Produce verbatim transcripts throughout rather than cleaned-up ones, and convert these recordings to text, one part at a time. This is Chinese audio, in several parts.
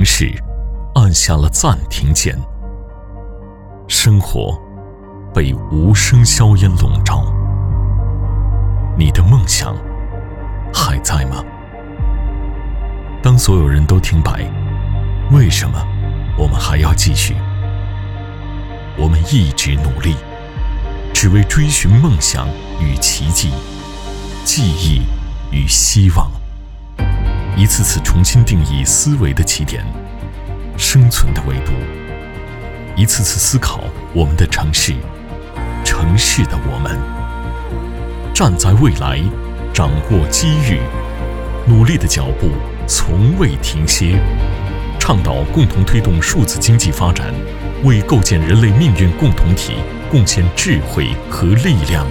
市按下了暂停键，生活被无声硝烟笼罩。你的梦想还在吗？当所有人都停摆，为什么我们还要继续？我们一直努力，只为追寻梦想与奇迹，记忆与希望，一次次重新定义思维的起点，生存的维度，一次次思考我们的城市，城市的我们，站在未来，掌握机遇，努力的脚步从未停歇，倡导共同推动数字经济发展，为构建人类命运共同体贡献智慧和力量。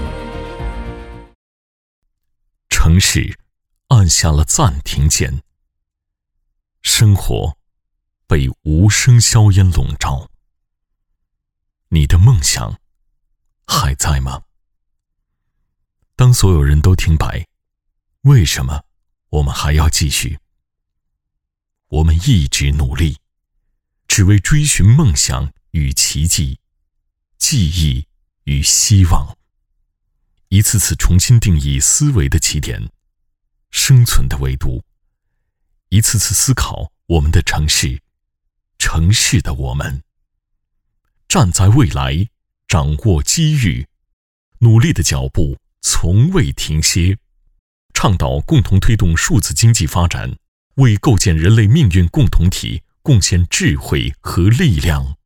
城市按下了暂停键，生活被无声硝烟笼罩。你的梦想还在吗？当所有人都停摆，为什么我们还要继续？我们一直努力，只为追寻梦想与奇迹，记忆与希望，一次次重新定义思维的起点，生存的维度，一次次思考我们的城市，城市的我们，站在未来，掌握机遇，努力的脚步从未停歇，倡导共同推动数字经济发展，为构建人类命运共同体贡献智慧和力量。